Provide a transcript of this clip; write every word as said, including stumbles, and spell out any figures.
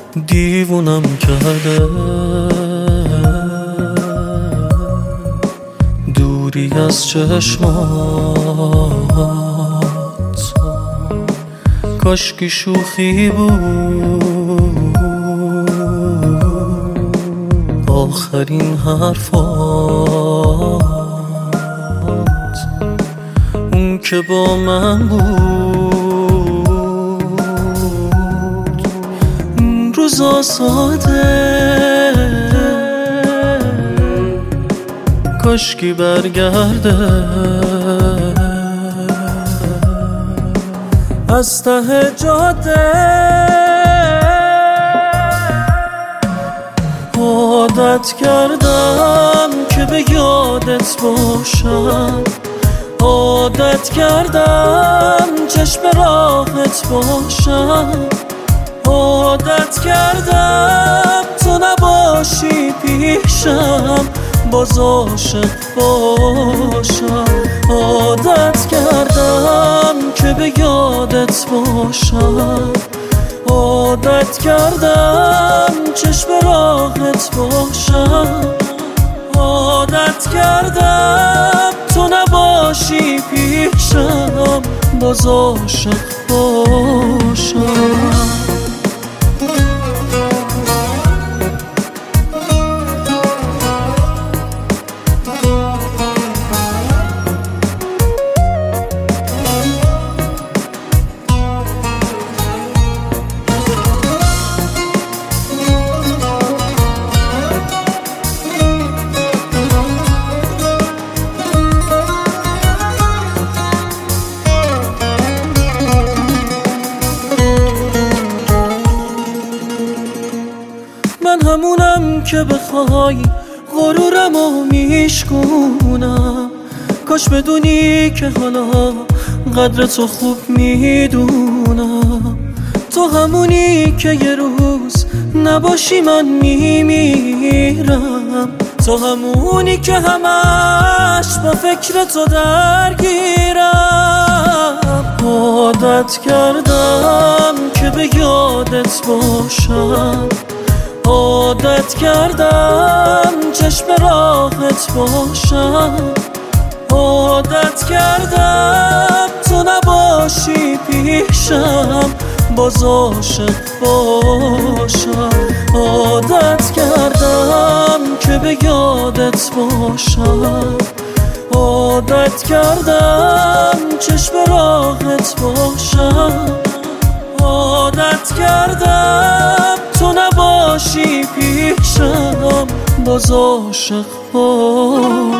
دیوونم کرده دوری از چشمات، کاشکی شوخی بود آخرین حرفات، اون که با من بود این روزا ساده، کاشکی برگرده از ته جاده. عادت کردم که به یادت باشم، عادت کردم چشم راهت باشم، عادت کردم تو نباشی پیشم باز عاشق باشم. عادت کردم که به یادت باشم، عادت کردم چشم راهت باشم، عادت کردم تو نباشی پیشم باز عاشق باشم. من همونم که بخوای غرورمو میشکونم، کاش بدونی که حالا قدر تو خوب میدونم. تو همونی که یه روز نباشی من میمیرم، تو همونی که همش با فکر تو درگیرم. عادت کردم که به یادت باشم، عادت کردم چشم راهت باشم، عادت کردم تو نباشی پیشم باز عاشق باشم. عادت کردم که به یادت باشم، عادت کردم چشم راهت باشم، عادت کردم تو نباشی پیشم باز عاشق باشم.